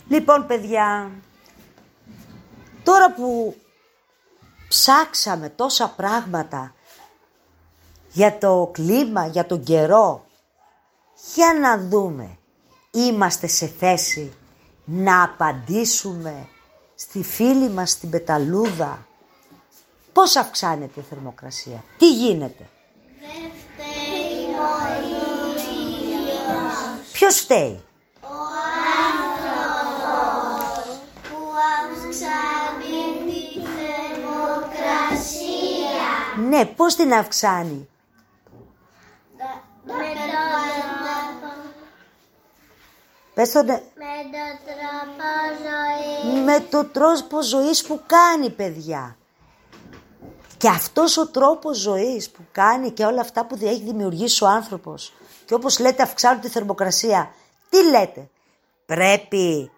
Λοιπόν, παιδιά, τώρα που ψάξαμε τόσα πράγματα για το κλίμα, για τον καιρό, για να δούμε, είμαστε σε θέση να απαντήσουμε στη φίλη μας την Πεταλούδα πώς αυξάνεται η θερμοκρασία, τι γίνεται. Δεν φταίει ο ήλιος. Ποιος φταίει? Ο άνθρωπος που αυξάνει τη θερμοκρασία. Ναι, πώς την αυξάνει? Πες το, ναι. Με το τρόπο ζωής. Με το τρόπο ζωής που κάνει, παιδιά. Και αυτός ο τρόπος ζωής που κάνει και όλα αυτά που έχει δημιουργήσει ο άνθρωπος και όπως λέτε αυξάνουν τη θερμοκρασία, τι λέτε? Πρέπει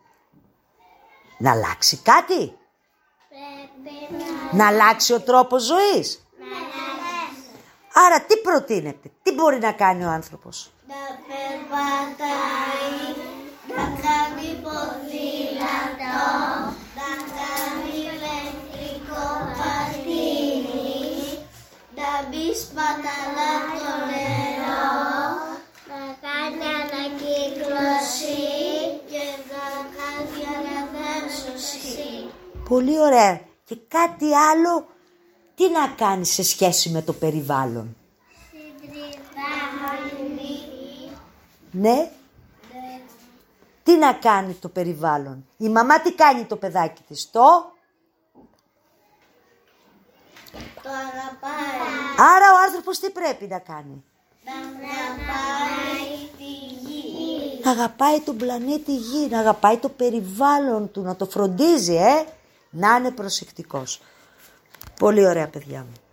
να αλλάξει κάτι? Πρέπει Να αλλάξει ο τρόπος ζωής? Άρα τι προτείνετε? Τι μπορεί να κάνει ο άνθρωπος? να περπατάει, να κάνει ποδήλατο, να κάνει ηλεκτρικό πατίνι, να μην σπαταλά το νερό, να κάνει ανακύκλωση και να κάνει αναδάσωση. Πολύ ωραία. Και κάτι άλλο, τι να κάνει σε σχέση με το περιβάλλον? Ναι. Τι να κάνει το περιβάλλον? Η μαμά τι κάνει το παιδάκι της? Το αγαπάει. Άρα ο άνθρωπος τι πρέπει να κάνει? Να αγαπάει τη γη. Να αγαπάει τον πλανήτη Γη, να αγαπάει το περιβάλλον του, να το φροντίζει, να είναι προσεκτικός. Πολύ ωραία, παιδιά μου.